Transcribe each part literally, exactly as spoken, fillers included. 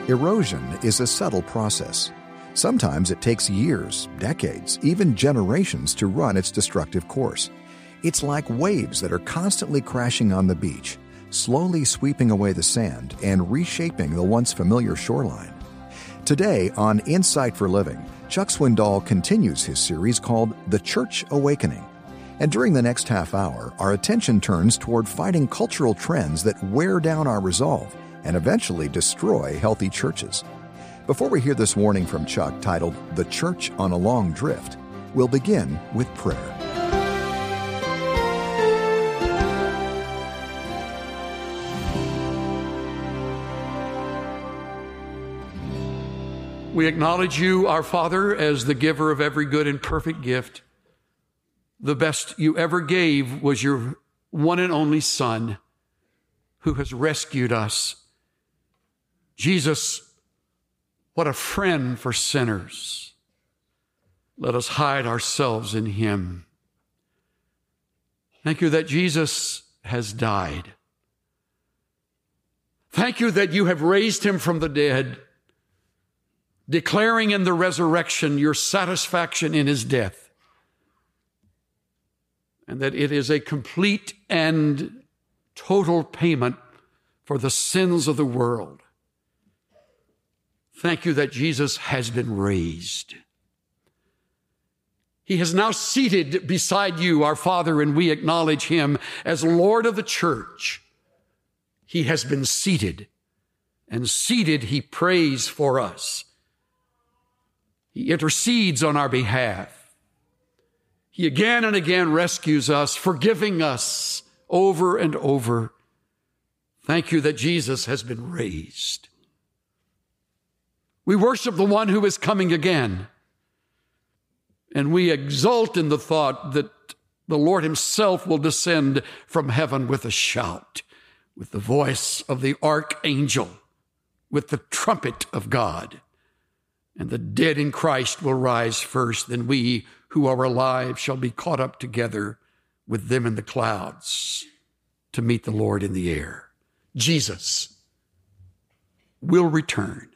Erosion is a subtle process. Sometimes it takes years, decades, even generations to run its destructive course. It's like waves that are constantly crashing on the beach, slowly sweeping away the sand and reshaping the once familiar shoreline. Today on Insight for Living, Chuck Swindoll continues his series called The Church Awakening. And during the next half hour, our attention turns toward fighting cultural trends that wear down our resolve and eventually destroy healthy churches. Before we hear this warning from Chuck titled The Church on a Long Drift, we'll begin with prayer. We acknowledge you, our Father, as the giver of every good and perfect gift. The best you ever gave was your one and only Son, who has rescued us. Jesus, what a friend for sinners. Let us hide ourselves in him. Thank you that Jesus has died. Thank you that you have raised him from the dead, declaring in the resurrection your satisfaction in his death, and that it is a complete and total payment for the sins of the world. Thank you that Jesus has been raised. He is now seated beside you, our Father, and we acknowledge him as Lord of the church. He has been seated, and seated he prays for us. He intercedes on our behalf. He again and again rescues us, forgiving us over and over. Thank you that Jesus has been raised. We worship the one who is coming again. And we exult in the thought that the Lord himself will descend from heaven with a shout, with the voice of the archangel, with the trumpet of God. And the dead in Christ will rise first. Then we who are alive shall be caught up together with them in the clouds to meet the Lord in the air. Jesus will return.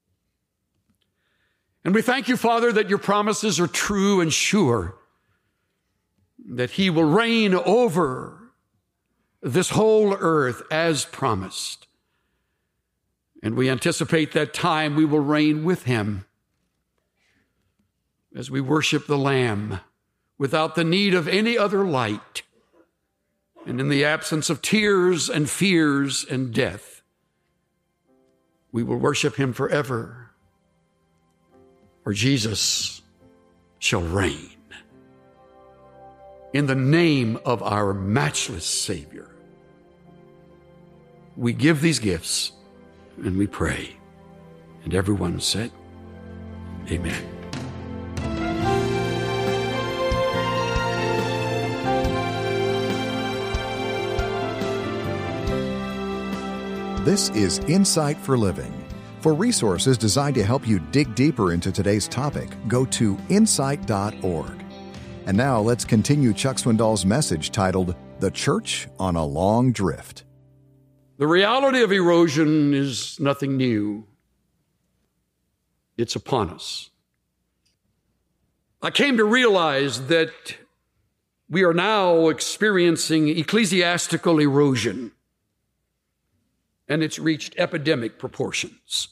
And we thank you, Father, that your promises are true and sure, that he will reign over this whole earth as promised. And we anticipate that time we will reign with him as we worship the Lamb without the need of any other light and in the absence of tears and fears and death. We will worship him forever. For Jesus shall reign in the name of our matchless Savior. We give these gifts and we pray. And everyone said, amen. This is Insight for Living. For resources designed to help you dig deeper into today's topic, go to insight dot org. And now let's continue Chuck Swindoll's message titled, The Church on a Long Drift. The reality of erosion is nothing new. It's upon us. I came to realize that we are now experiencing ecclesiastical erosion, and it's reached epidemic proportions.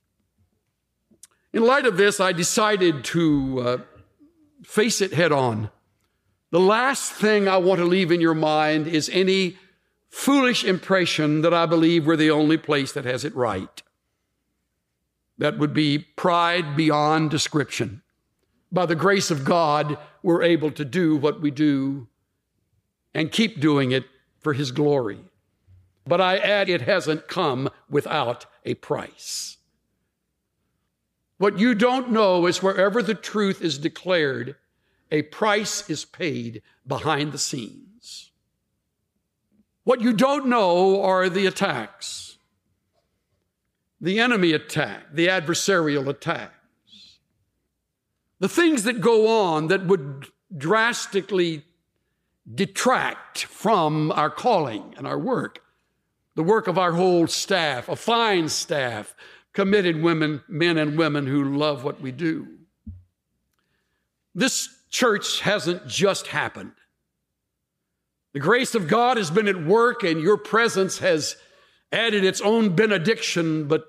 In light of this, I decided to uh, face it head on. The last thing I want to leave in your mind is any foolish impression that I believe we're the only place that has it right. That would be pride beyond description. By the grace of God, we're able to do what we do and keep doing it for his glory. But I add, it hasn't come without a price. What you don't know is wherever the truth is declared, a price is paid behind the scenes. What you don't know are the attacks, the enemy attack, the adversarial attacks, the things that go on that would drastically detract from our calling and our work, the work of our whole staff, a fine staff, committed women, men and women who love what we do. This church hasn't just happened. The grace of God has been at work, and your presence has added its own benediction, but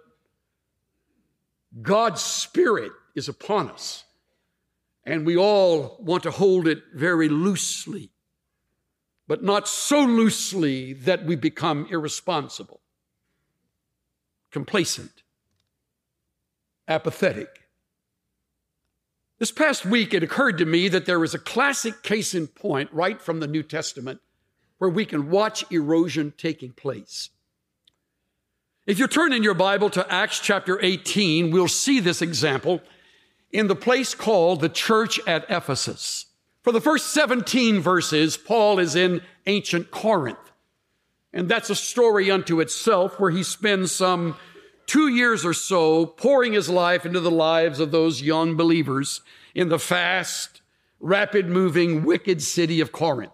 God's Spirit is upon us, and we all want to hold it very loosely, but not so loosely that we become irresponsible, complacent, apathetic. This past week, it occurred to me that there is a classic case in point right from the New Testament where we can watch erosion taking place. If you turn in your Bible to Acts chapter eighteen, we'll see this example in the place called the church at Ephesus. For the first seventeen verses, Paul is in ancient Corinth. And that's a story unto itself where he spends some two years or so pouring his life into the lives of those young believers in the fast, rapid-moving, wicked city of Corinth.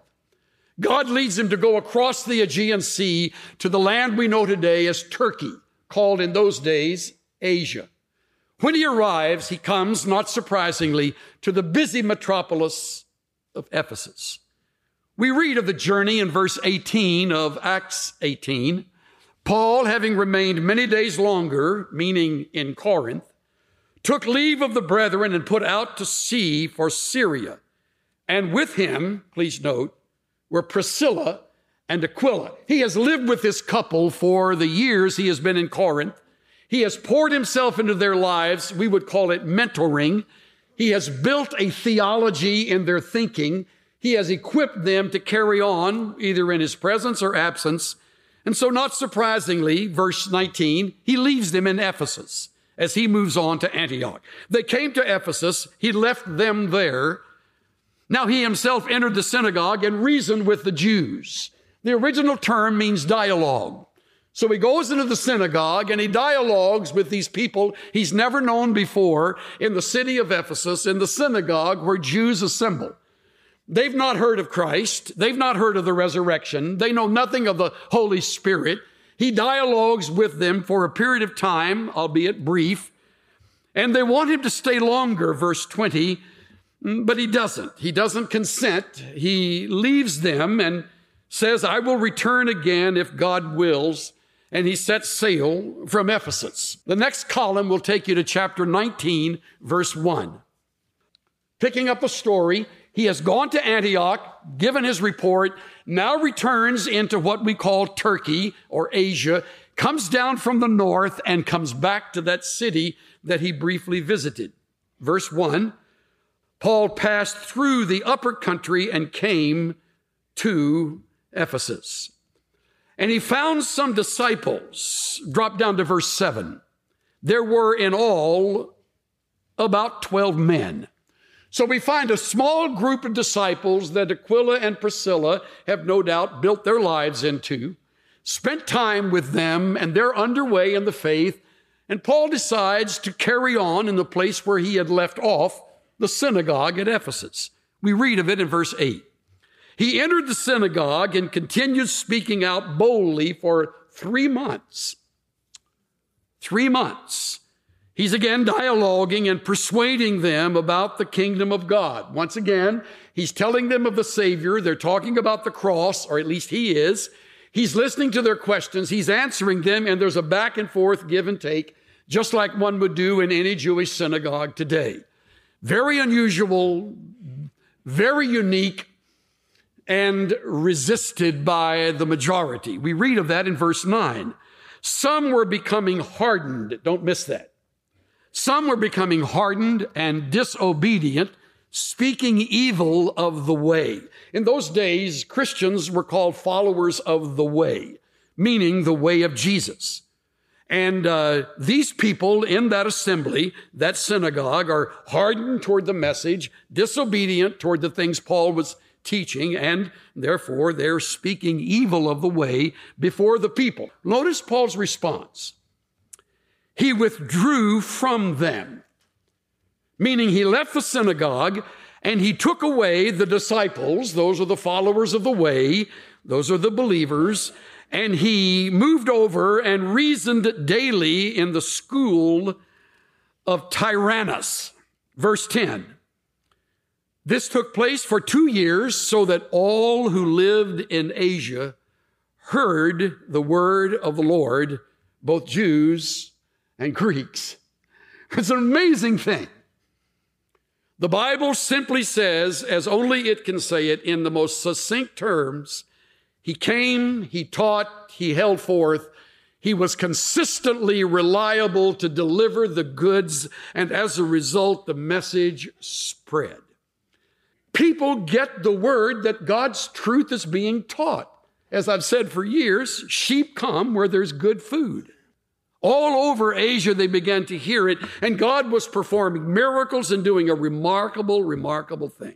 God leads him to go across the Aegean Sea to the land we know today as Turkey, called in those days Asia. When he arrives, he comes, not surprisingly, to the busy metropolis of Ephesus. We read of the journey in verse eighteen of Acts eighteen. Paul, having remained many days longer, meaning in Corinth, took leave of the brethren and put out to sea for Syria. And with him, please note, were Priscilla and Aquila. He has lived with this couple for the years he has been in Corinth. He has poured himself into their lives. We would call it mentoring. He has built a theology in their thinking. He has equipped them to carry on, either in his presence or absence. And so, not surprisingly, verse nineteen, he leaves them in Ephesus as he moves on to Antioch. They came to Ephesus. He left them there. Now he himself entered the synagogue and reasoned with the Jews. The original term means dialogue. So he goes into the synagogue and he dialogues with these people he's never known before in the city of Ephesus, in the synagogue where Jews assemble. They've not heard of Christ. They've not heard of the resurrection. They know nothing of the Holy Spirit. He dialogues with them for a period of time, albeit brief, and they want him to stay longer, verse twenty, but he doesn't. He doesn't consent. He leaves them and says, I will return again if God wills, and he sets sail from Ephesus. The next column will take you to chapter nineteen, verse one. Picking up the story, he has gone to Antioch, given his report, now returns into what we call Turkey or Asia, comes down from the north and comes back to that city that he briefly visited. Verse one, Paul passed through the upper country and came to Ephesus. And he found some disciples. Drop down to verse seven. There were in all about twelve men. So we find a small group of disciples that Aquila and Priscilla have no doubt built their lives into, spent time with them, and they're underway in the faith. And Paul decides to carry on in the place where he had left off, the synagogue at Ephesus. We read of it in verse eight. He entered the synagogue and continued speaking out boldly for three months. Three months. He's again dialoguing and persuading them about the kingdom of God. Once again, he's telling them of the Savior. They're talking about the cross, or at least he is. He's listening to their questions. He's answering them, and there's a back and forth give and take, just like one would do in any Jewish synagogue today. Very unusual, very unique, and resisted by the majority. We read of that in verse nine. Some were becoming hardened. Don't miss that. Some were becoming hardened and disobedient, speaking evil of the way. In those days, Christians were called followers of the way, meaning the way of Jesus. And uh, these people in that assembly, that synagogue, are hardened toward the message, disobedient toward the things Paul was teaching, and therefore they're speaking evil of the way before the people. Notice Paul's response. He withdrew from them, meaning he left the synagogue and he took away the disciples. Those are the followers of the way. Those are the believers. And he moved over and reasoned daily in the school of Tyrannus. Verse ten. This took place for two years so that all who lived in Asia heard the word of the Lord, both Jews and Greeks. It's an amazing thing. The Bible simply says, as only it can say it in the most succinct terms, he came, he taught, he held forth. He was consistently reliable to deliver the goods, and as a result, the message spread. People get the word that God's truth is being taught. As I've said for years, sheep come where there's good food. All over Asia, they began to hear it, and God was performing miracles and doing a remarkable, remarkable thing.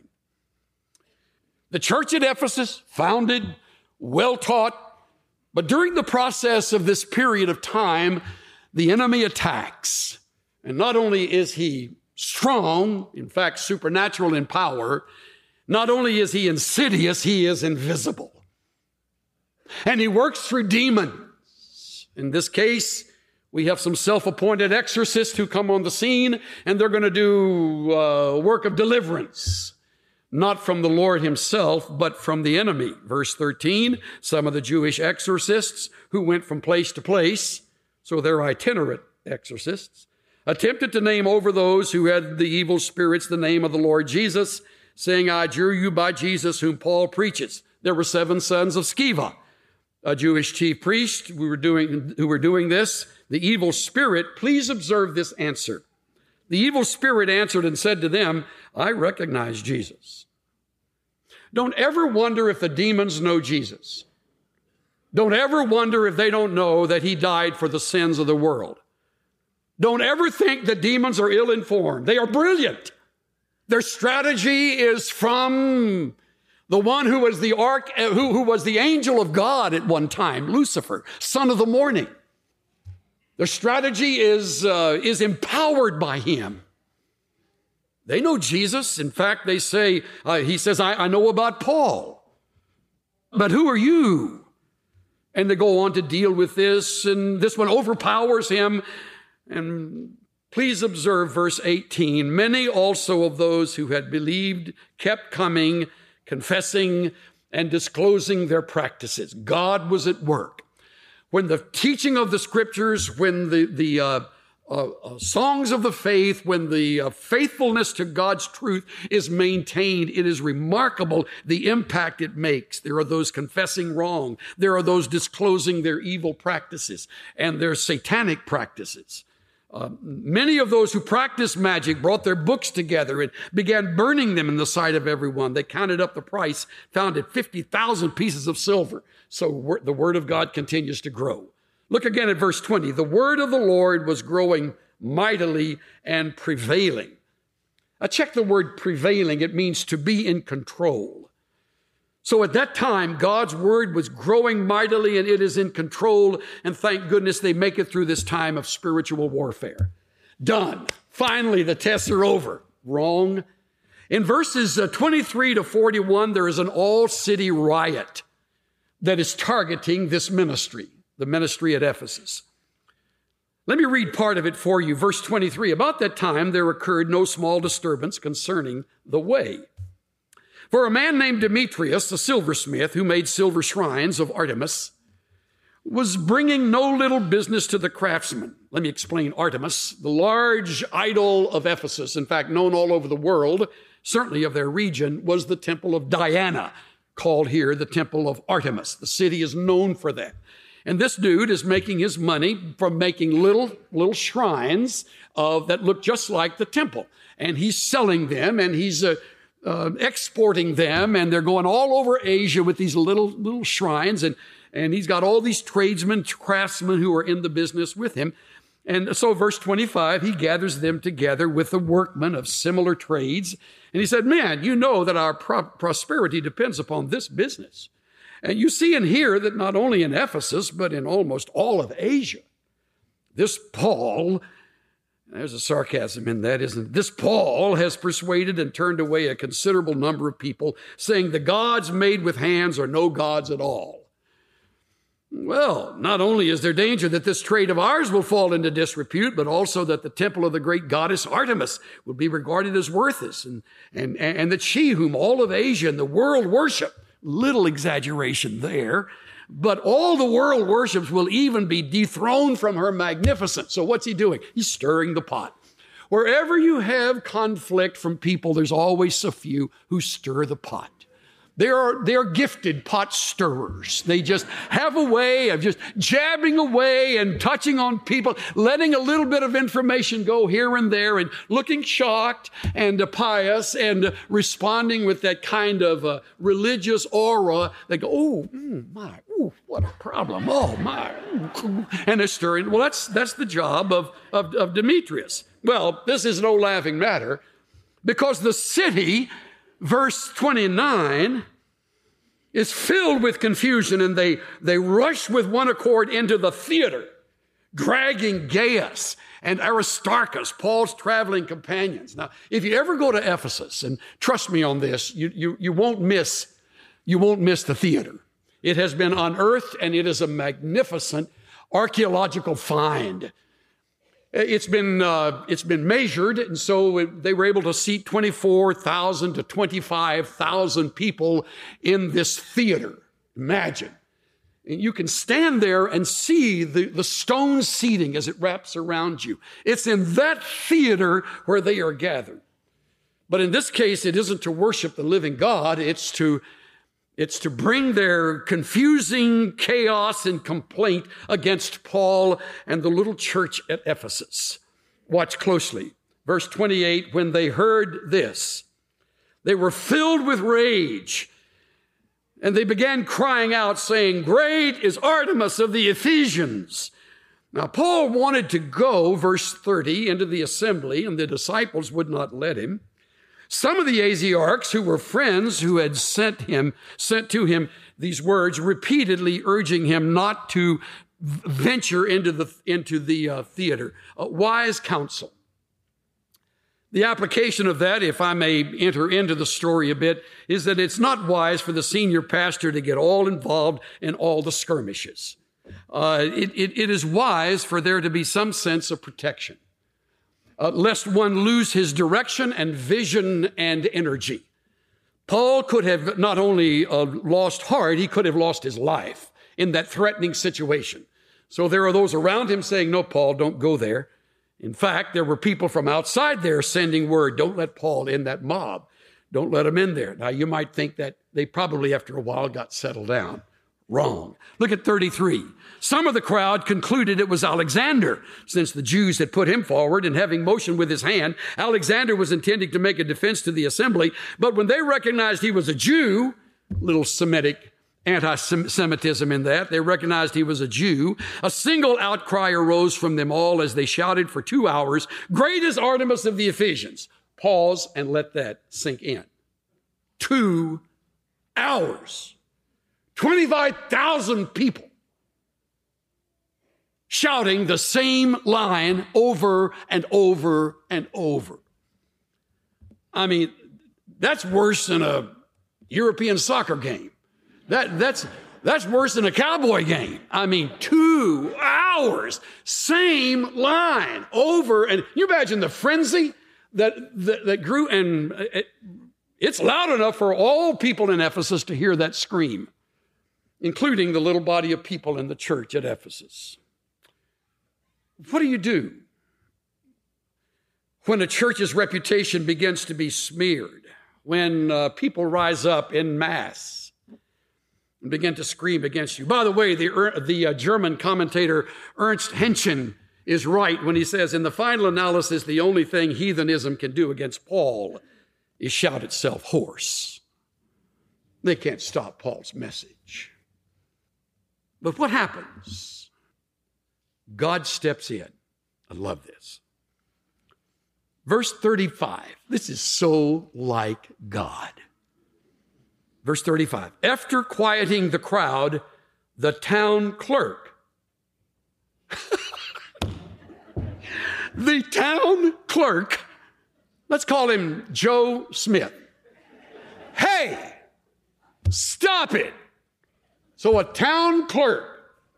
The church at Ephesus, founded, well taught, but during the process of this period of time, the enemy attacks. And not only is he strong, in fact, supernatural in power, not only is he insidious, he is invisible. And he works through demons. In this case, we have some self-appointed exorcists who come on the scene, and they're going to do uh, work of deliverance, not from the Lord himself, but from the enemy. Verse thirteen, some of the Jewish exorcists who went from place to place, so they're itinerant exorcists, attempted to name over those who had the evil spirits the name of the Lord Jesus, saying, I adjure you by Jesus whom Paul preaches. There were seven sons of Sceva, a Jewish chief priest who were doing, who were doing this. The evil spirit, please observe this answer. The evil spirit answered and said to them, I recognize Jesus. Don't ever wonder if the demons know Jesus. Don't ever wonder if they don't know that he died for the sins of the world. Don't ever think that demons are ill-informed. They are brilliant. Their strategy is from the one who was the arch, who, who was the angel of God at one time, Lucifer, son of the morning. Their strategy is, uh, is empowered by him. They know Jesus. In fact, they say, uh, he says, I, I know about Paul, but who are you? And they go on to deal with this, and this one overpowers him. And please observe verse eighteen. Many also of those who had believed kept coming, confessing and disclosing their practices. God was at work. When the teaching of the scriptures, when the, the uh, uh, uh, songs of the faith, when the uh, faithfulness to God's truth is maintained, it is remarkable the impact it makes. There are those confessing wrong. There are those disclosing their evil practices and their satanic practices. Uh, many of those who practiced magic brought their books together and began burning them in the sight of everyone. They counted up the price, found it fifty thousand pieces of silver. So wor- the word of God continues to grow. Look again at verse twenty. The word of the Lord was growing mightily and prevailing. Now check the word prevailing. It means to be in control. So at that time, God's word was growing mightily and it is in control. And thank goodness they make it through this time of spiritual warfare. Done. Finally, the tests are over. Wrong. In verses twenty-three to forty-one, there is an all-city riot that is targeting this ministry, the ministry at Ephesus. Let me read part of it for you. Verse twenty-three, about that time there occurred no small disturbance concerning the way. For a man named Demetrius, the silversmith, who made silver shrines of Artemis, was bringing no little business to the craftsmen. Let me explain Artemis, the large idol of Ephesus, in fact, known all over the world, certainly of their region, was the temple of Diana, called here the temple of Artemis. The city is known for that. And this dude is making his money from making little, little shrines of that look just like the temple. And he's selling them, and he's uh, uh, exporting them, and they're going all over Asia with these little, little shrines. And, and he's got all these tradesmen, craftsmen who are in the business with him. And so verse twenty-five, he gathers them together with the workmen of similar trades. And he said, man, you know that our pro- prosperity depends upon this business. And you see and hear that not only in Ephesus, but in almost all of Asia, this Paul, there's a sarcasm in that, isn't it? This Paul has persuaded and turned away a considerable number of people, saying the gods made with hands are no gods at all. Well, not only is there danger that this trade of ours will fall into disrepute, but also that the temple of the great goddess Artemis will be regarded as worthless, and, and, and that she, whom all of Asia and the world worship, little exaggeration there, but all the world worships, will even be dethroned from her magnificence. So what's he doing? He's stirring the pot. Wherever you have conflict from people, there's always a few who stir the pot. They are, they are gifted pot stirrers. They just have a way of just jabbing away and touching on people, letting a little bit of information go here and there, and looking shocked and uh, pious, and uh, responding with that kind of uh, religious aura. They go, oh, mm, my, ooh, what a problem. Oh, my. Ooh. And they're stirring. Well, that's, that's the job of, of, of Demetrius. Well, this is no laughing matter, because the city, verse twenty-nine, is filled with confusion, and they, they rush with one accord into the theater, dragging Gaius and Aristarchus, Paul's traveling companions. Now, if you ever go to Ephesus, and trust me on this, you, you, you won't miss, you won't miss the theater. It has been unearthed, and it is a magnificent archaeological find. It's been, uh, it's been measured, and so it, they were able to seat twenty-four thousand to twenty-five thousand people in this theater. Imagine. And you can stand there and see the, the stone seating as it wraps around you. It's in that theater where they are gathered. But in this case, it isn't to worship the living God. It's to It's to bring their confusing chaos and complaint against Paul and the little church at Ephesus. Watch closely. Verse twenty-eight, when they heard this, they were filled with rage, and they began crying out, saying, "Great is Artemis of the Ephesians." Now, Paul wanted to go, verse thirty, into the assembly, and the disciples would not let him. Some of the Asiarchs, who were friends who had sent him, sent to him these words, repeatedly urging him not to venture into the, into the uh, theater. A wise counsel. The application of that, if I may enter into the story a bit, is that it's not wise for the senior pastor to get all involved in all the skirmishes. Uh, it, it, it is wise for there to be some sense of protection. Uh, lest one lose his direction and vision and energy. Paul could have not only uh, lost heart, he could have lost his life in that threatening situation. So there are those around him saying, "No, Paul, don't go there." In fact, there were people from outside there sending word, "Don't let Paul in that mob. Don't let him in there." Now, you might think that they probably, after a while, got settled down. Wrong. Look at thirty-three. Some of the crowd concluded it was Alexander, since the Jews had put him forward, and having motioned with his hand, Alexander was intending to make a defense to the assembly. But when they recognized he was a Jew, little Semitic anti-Semitism in that, they recognized he was a Jew, a single outcry arose from them all as they shouted for two hours, "Great is Artemis of the Ephesians." Pause and let that sink in. Two hours. twenty-five thousand people shouting the same line over and over and over. I mean, that's worse than a European soccer game. That, that's, that's worse than a cowboy game. I mean, two hours, same line over. And you imagine the frenzy that, that, that grew, and it, it's loud enough for all people in Ephesus to hear that scream, including the little body of people in the church at Ephesus. What do you do when a church's reputation begins to be smeared, when uh, people rise up en masse and begin to scream against you? By the way, the, the uh, German commentator Ernst Henschen is right when he says, in the final analysis, the only thing heathenism can do against Paul is shout itself hoarse. They can't stop Paul's message. But what happens? God steps in. I love this. Verse thirty-five. This is so like God. Verse thirty-five. After quieting the crowd, the town clerk. The town clerk, let's call him Joe Smith. Hey, stop it. So a town clerk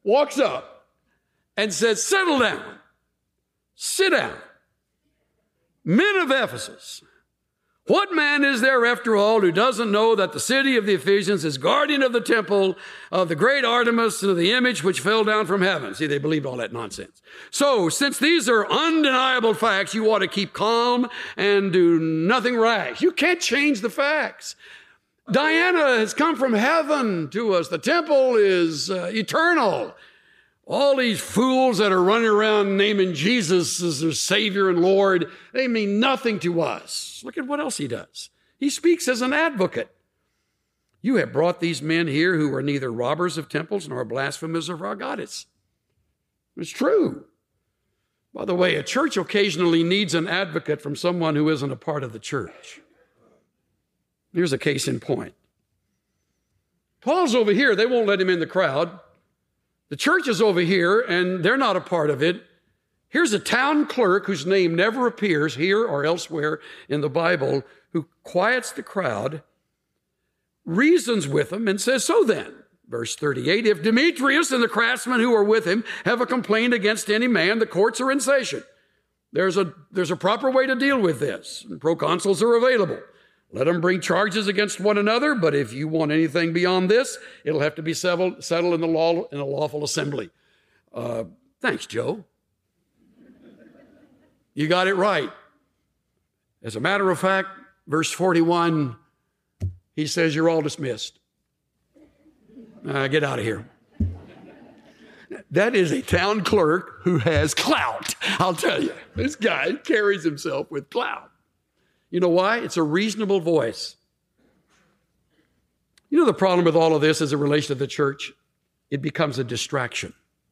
walks up and says, settle down, sit down. Men of Ephesus, what man is there after all who doesn't know that the city of the Ephesians is guardian of the temple of the great Artemis and of the image which fell down from heaven? See, they believed all that nonsense. So, since these are undeniable facts, you ought to keep calm and do nothing rash. You can't change the facts. Diana has come from heaven to us. The temple is uh, eternal. All these fools that are running around naming Jesus as their Savior and Lord, they mean nothing to us. Look at what else he does. He speaks as an advocate. You have brought these men here who are neither robbers of temples nor blasphemers of our goddess. It's true. By the way, a church occasionally needs an advocate from someone who isn't a part of the church. Here's a case in point. Paul's over here. They won't let him in the crowd. The church is over here, and they're not a part of it. Here's a town clerk whose name never appears here or elsewhere in the Bible, who quiets the crowd, reasons with them, and says, so then, verse thirty-eight, if Demetrius and the craftsmen who are with him have a complaint against any man, the courts are in session. There's a, there's a proper way to deal with this. Proconsuls are available. Let them bring charges against one another, but if you want anything beyond this, it'll have to be settled, settled in, the law, in a lawful assembly. Uh, thanks, Joe. You got it right. As a matter of fact, verse forty-one, he says, you're all dismissed. Uh, get out of here. That is a town clerk who has clout. I'll tell you, this guy carries himself with clout. You know why? It's a reasonable voice. You know the problem with all of this as it relates to the church? It becomes a distraction.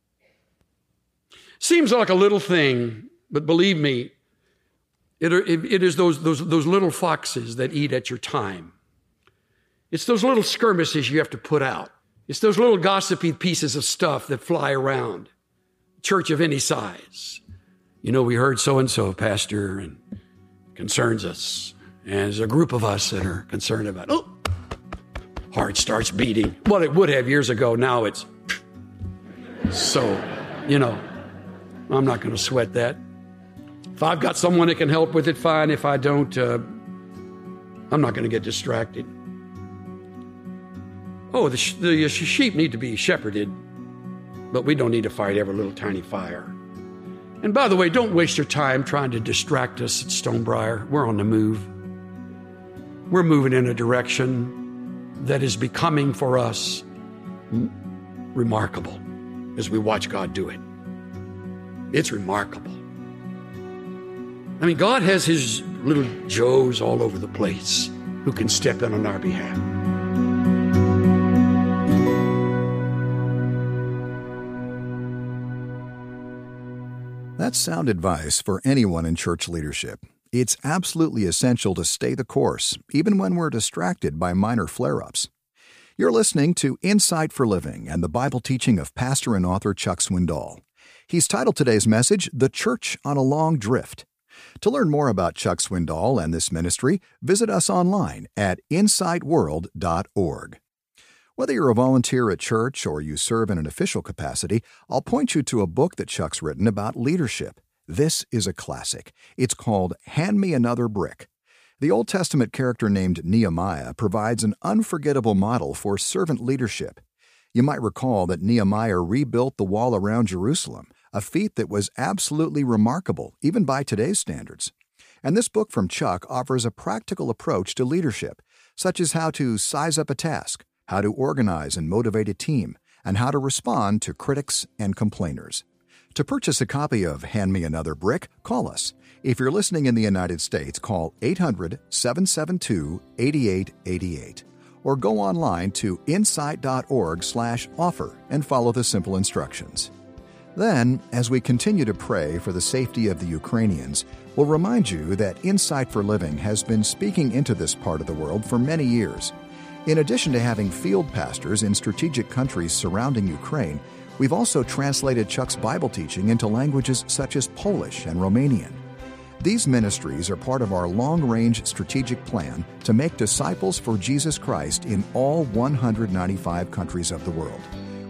Seems like a little thing, but believe me, it, it, it is those, those, those little foxes that eat at your time. It's those little skirmishes you have to put out. It's those little gossipy pieces of stuff that fly around. Church of any size. You know, we heard so-and-so, Pastor, and concerns us. And there's a group of us that are concerned about, oh, heart starts beating. Well, it would have years ago. Now it's, so, you know, I'm not going to sweat that. If I've got someone that can help with it, fine. If I don't, uh, I'm not going to get distracted. Oh, the, sh- the sheep need to be shepherded, but we don't need to fight every little tiny fire. And by the way, don't waste your time trying to distract us at Stonebriar. We're on the move. We're moving in a direction that is becoming for us remarkable as we watch God do it. It's remarkable. I mean, God has his little Joes all over the place who can step in on our behalf. That's sound advice for anyone in church leadership. It's absolutely essential to stay the course, even when we're distracted by minor flare-ups. You're listening to Insight for Living and the Bible teaching of pastor and author Chuck Swindoll. He's titled today's message, The Church on a Long Drift. To learn more about Chuck Swindoll and this ministry, visit us online at insight world dot org. Whether you're a volunteer at church or you serve in an official capacity, I'll point you to a book that Chuck's written about leadership. This is a classic. It's called Hand Me Another Brick. The Old Testament character named Nehemiah provides an unforgettable model for servant leadership. You might recall that Nehemiah rebuilt the wall around Jerusalem, a feat that was absolutely remarkable, even by today's standards. And this book from Chuck offers a practical approach to leadership, such as how to size up a task, how to organize and motivate a team, and how to respond to critics and complainers. To purchase a copy of Hand Me Another Brick, call us. If you're listening in the United States, call eight hundred, seven seven two, eight eight eight eight or go online to insight dot org slash offer and follow the simple instructions. Then, as we continue to pray for the safety of the Ukrainians, we'll remind you that Insight for Living has been speaking into this part of the world for many years. In addition to having field pastors in strategic countries surrounding Ukraine, we've also translated Chuck's Bible teaching into languages such as Polish and Romanian. These ministries are part of our long-range strategic plan to make disciples for Jesus Christ in all one hundred ninety-five countries of the world.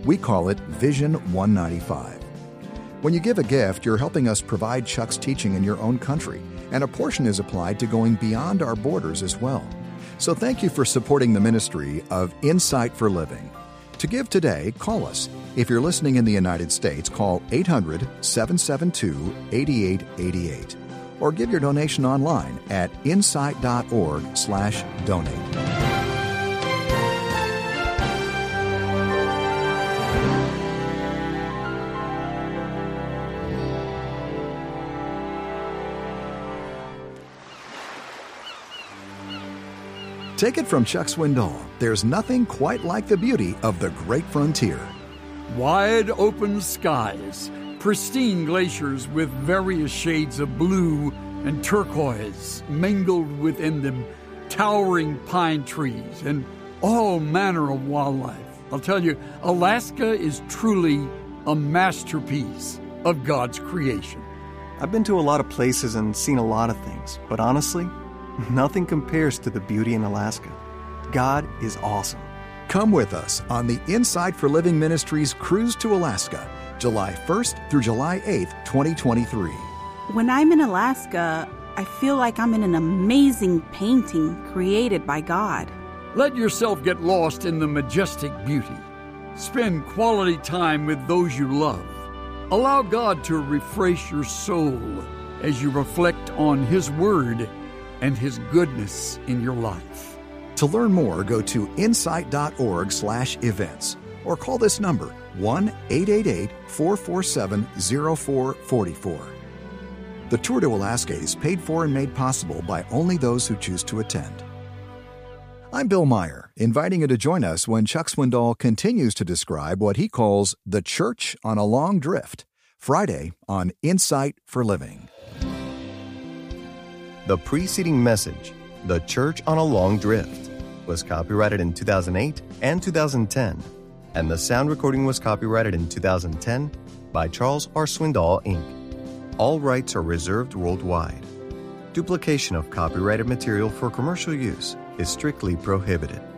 We call it Vision one ninety-five. When you give a gift, you're helping us provide Chuck's teaching in your own country, and a portion is applied to going beyond our borders as well. So thank you for supporting the ministry of Insight for Living. To give today, call us. If you're listening in the United States, call eight hundred, seven seven two, eight eight eight eight. Or give your donation online at insight.org slash donate. Take it from Chuck Swindoll. There's nothing quite like the beauty of the great frontier. Wide open skies, pristine glaciers with various shades of blue and turquoise mingled within them, towering pine trees, and all manner of wildlife. I'll tell you, Alaska is truly a masterpiece of God's creation. I've been to a lot of places and seen a lot of things, but honestly, nothing compares to the beauty in Alaska. God is awesome. Come with us on the Insight for Living Ministries Cruise to Alaska, July first through July eighth, twenty twenty-three. When I'm in Alaska, I feel like I'm in an amazing painting created by God. Let yourself get lost in the majestic beauty. Spend quality time with those you love. Allow God to refresh your soul as you reflect on His Word and His goodness in your life. To learn more, go to insight.org slash events or call this number, one eight eight eight, four four seven, zero four four four. The tour to Alaska is paid for and made possible by only those who choose to attend. I'm Bill Meyer, inviting you to join us when Chuck Swindoll continues to describe what he calls the church on a long drift, Friday on Insight for Living. The preceding message, The Church on a Long Drift, was copyrighted in two thousand eight and two thousand ten, and the sound recording was copyrighted in two thousand ten by Charles R. Swindoll, Incorporated. All rights are reserved worldwide. Duplication of copyrighted material for commercial use is strictly prohibited.